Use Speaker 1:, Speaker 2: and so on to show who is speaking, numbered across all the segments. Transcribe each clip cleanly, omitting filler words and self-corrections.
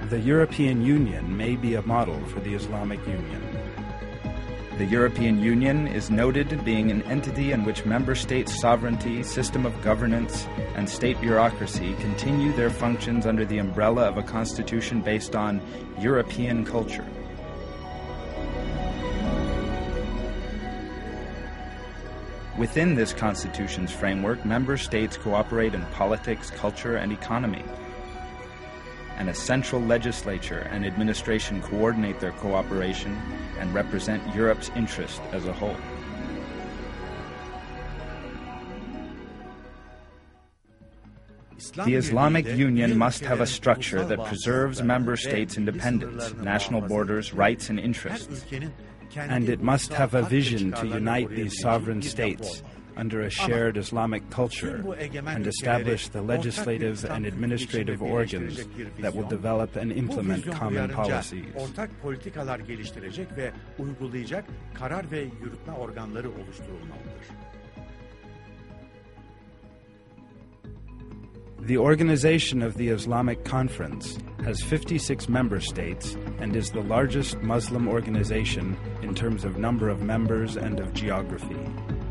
Speaker 1: The European Union may be a model for the Islamic Union.
Speaker 2: The European Union is noted being an entity in which member states' sovereignty, system of governance, and state bureaucracy continue their functions under the umbrella of a constitution based on European culture. Within this constitution's framework, member states cooperate in politics, culture, and economy. And a central legislature and administration coordinate their cooperation and represent Europe's interest as a whole. The Islamic Union must have a structure that preserves member states' independence, national borders, rights, and interests.
Speaker 1: And it must have a vision to unite these sovereign states under a shared Islamic culture and establish the legislative and administrative organs that will develop and implement common policies. The Organization of the Islamic Conference has 56 member states and is the largest Muslim organization in terms of number of members and of geography.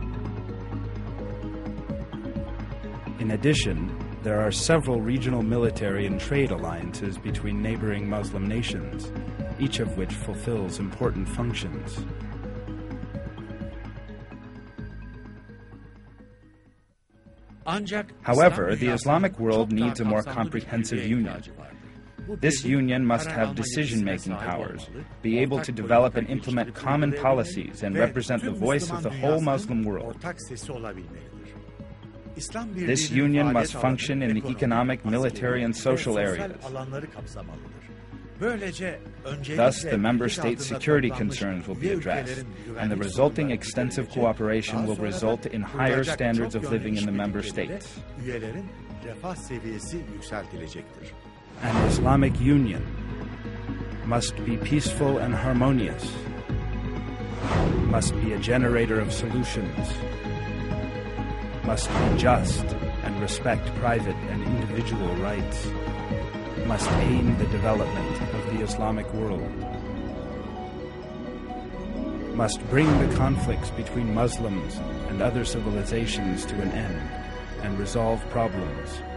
Speaker 1: In addition, there are several regional military and trade alliances between neighboring Muslim nations, each of which fulfills important functions.
Speaker 2: However, the Islamic world needs a more comprehensive union. This union must have decision-making powers, be able to develop and implement common policies, and represent the voice of the whole Muslim world. This union must function in the economic, military, and social areas. Thus, the member states' security concerns will be addressed, and the resulting extensive cooperation will result in higher standards of living in the member states.
Speaker 1: An Islamic Union must be peaceful and harmonious, must be a generator of solutions, must be just and respect private and individual rights, must aim the development of the Islamic world, must bring the conflicts between Muslims and other civilizations to an end and resolve problems